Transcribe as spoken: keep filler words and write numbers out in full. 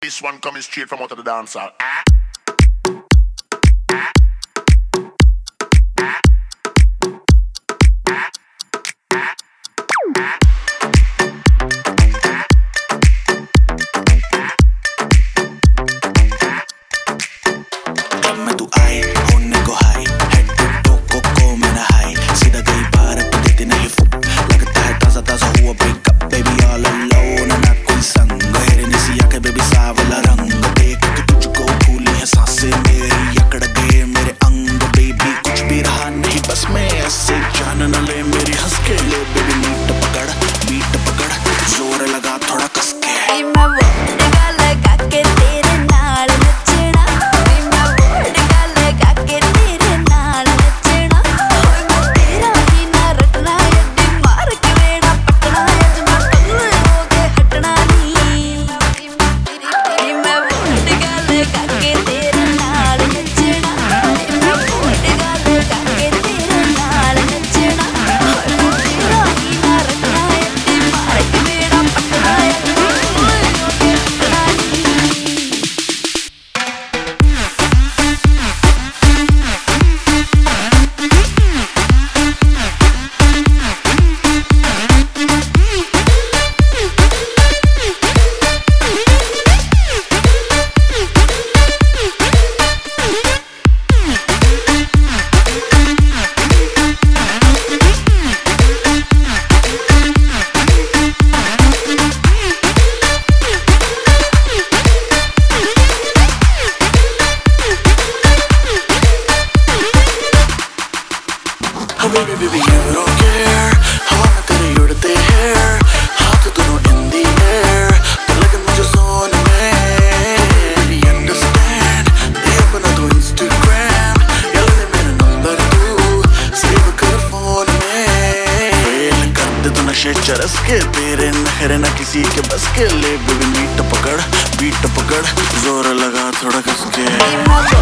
this one coming straight from out of the dance hall. Ah. Baby, baby, you don't care. हवा तेरे उड़ते हैं, हाथ दोनों in the air. लगन मुझे सोने में. You understand? दे अपना तो Instagram. ये ले मेरा number तू, save कर phone में. Fail कर दे तू नशे चरस के, तेरे नखरे ना किसी के बस के. ले baby beat पकड़, beat पकड़, जोर लगा थोड़ा कस के.